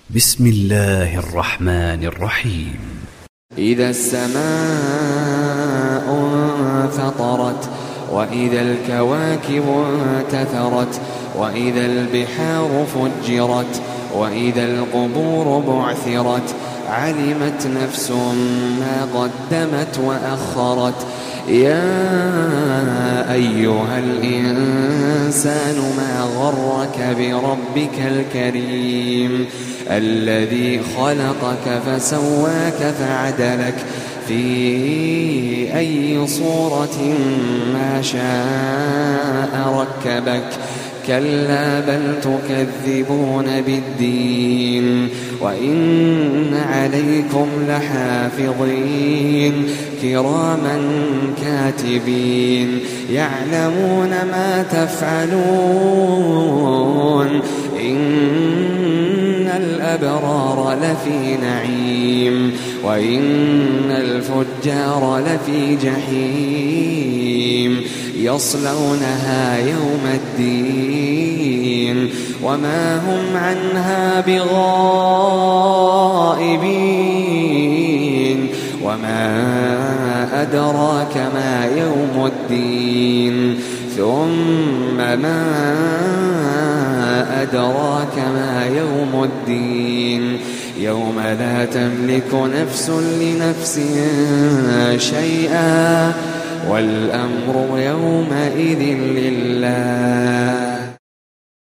بسم الله الرحمن الرحيم. إذا السماء انفطرت وإذا الكواكب انتثرت وإذا البحار فجرت وإذا القبور بعثرت علمت نفس ما قدمت وأخرت. يا أيها الإنسان ما غرك بربك الكريم الذي خلقك فسواك فعدلك في أي صورة ما شاء ركبك. كلا بل تكذبون بالدين وإن عليكم لحافظين كراما كاتبين يعلمون ما تفعلون. إن الأبرار لفي نعيم وإن الفجار لفي جحيم يصلونها يوم الدين وما هم عنها بغائبين. وما أدراك ما يوم الدين ثم ما أدراك ما يوم الدين يوم لا تملك نفس لنفس شيئا والأمر يومئذ لله.